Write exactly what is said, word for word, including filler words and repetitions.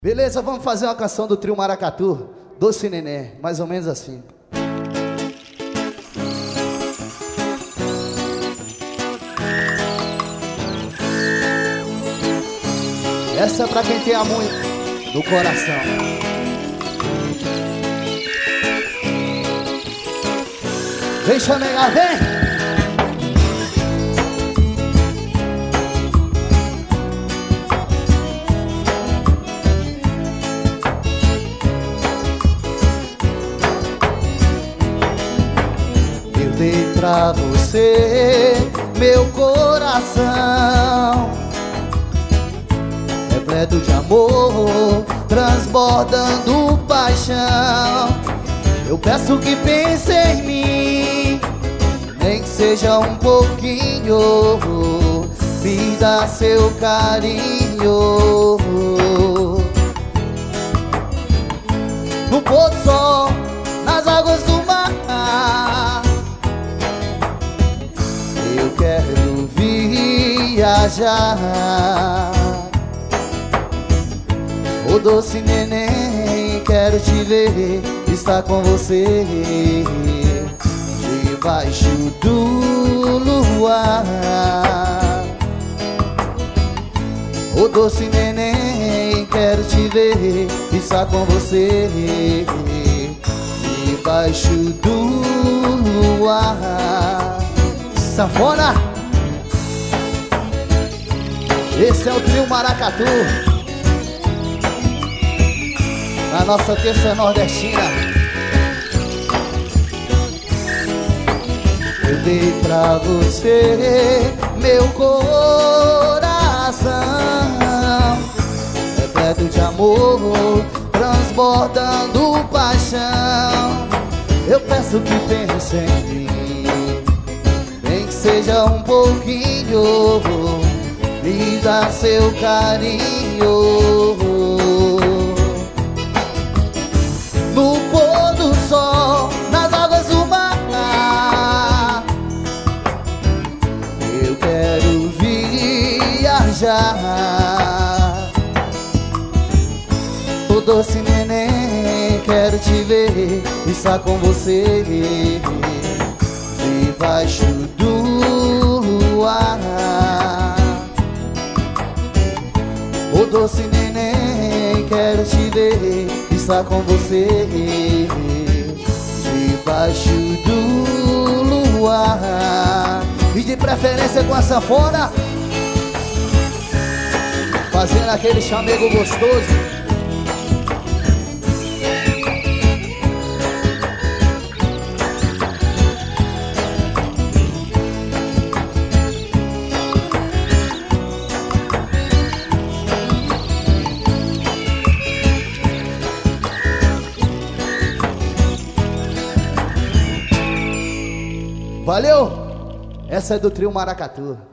Beleza, vamos fazer uma canção do trio Maracatu, Doce Neném, mais ou menos assim. Essa é pra quem tem amor no coração. Vem, chamegar, vem! Eu dei pra você meu coração, repleto de amor, transbordando paixão. Eu peço que pense em mim, nem que seja um pouquinho, me dá seu carinho. No pôr do sol, nas águas do mar, eu quero viajar. Ô doce neném, quero te ver, estar com você debaixo do luar. Ô doce neném, quero te ver, estar com você debaixo do luar. Sanfona! Esse é o trio Maracatu, na nossa terça nordestina. Eu dei pra você meu coração, repleto de amor, transbordando paixão. Eu peço que pense em mim, nem que seja um pouquinho, me dá seu carinho. No pôr do sol, nas águas do mar, eu quero viajar. Ô doce neném, quero te ver, estar com você debaixo do luar. Ô doce neném, quero te ver, estar com você debaixo do luar. E de preferência com a sanfona, fazendo aquele chamego gostoso. Valeu! Essa é do trio Maracatu.